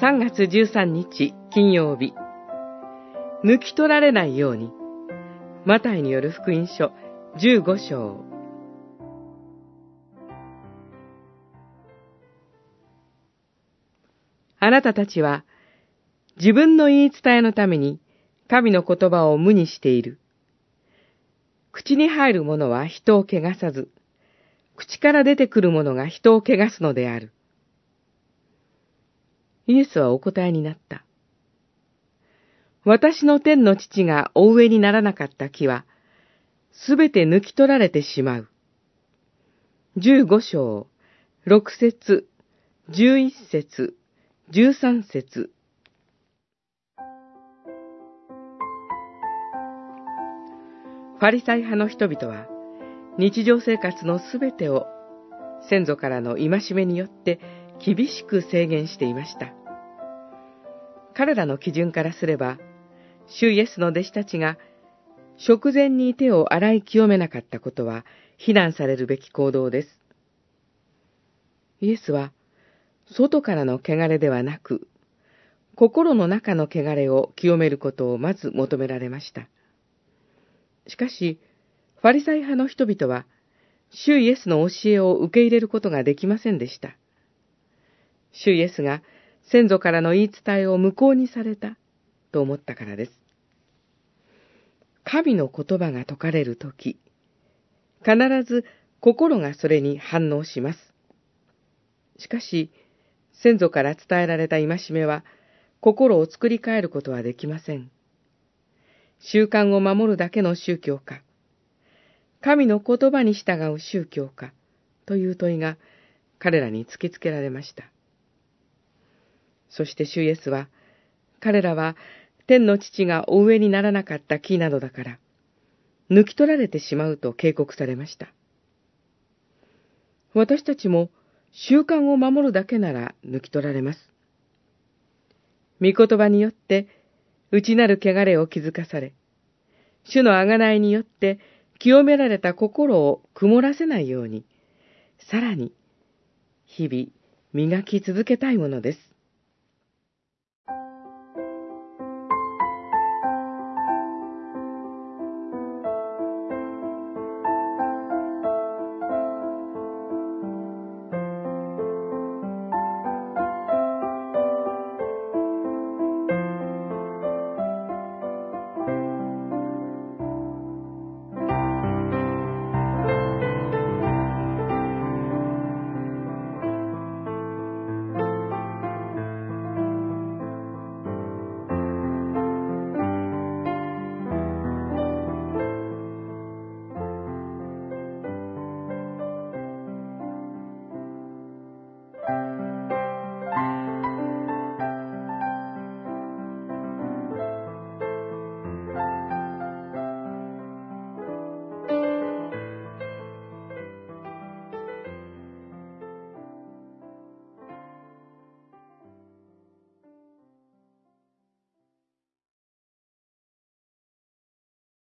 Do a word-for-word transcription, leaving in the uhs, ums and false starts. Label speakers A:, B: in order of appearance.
A: さんがつじゅうさんにち金曜日、抜き取られないように、マタイによる福音書じゅうごしょう。あなたたちは自分の言い伝えのために神の言葉を無にしている。口に入るものは人を汚さず、口から出てくるものが人を汚すのである。イエスはお答えになった。私の天の父がお植えにならなかった木は、すべて抜き取られてしまう。じゅうごしょう、ろくせつ、じゅういっせつ、じゅうさんせつ。ファリサイ派の人々は、日常生活のすべてを先祖からの戒めによって厳しく制限していました。彼らの基準からすれば、主イエスの弟子たちが食前に手を洗い清めなかったことは非難されるべき行動です。イエスは、外からの汚れではなく、心の中の汚れを清めることをまず求められました。しかし、ファリサイ派の人々は、主イエスの教えを受け入れることができませんでした。主イエスが先祖からの言い伝えを無効にされたと思ったからです。神の言葉が説かれるとき、必ず心がそれに反応します。しかし、先祖から伝えられた戒めは、心を作り変えることはできません。習慣を守るだけの宗教か、神の言葉に従う宗教か、という問いが彼らに突きつけられました。そして主イエスは、彼らは天の父がお植えにならなかった木などだから、抜き取られてしまうと警告されました。私たちも習慣を守るだけなら抜き取られます。御言葉によって内なる汚れを気づかされ、主の贖いによって清められた心を曇らせないように、さらに日々磨き続けたいものです。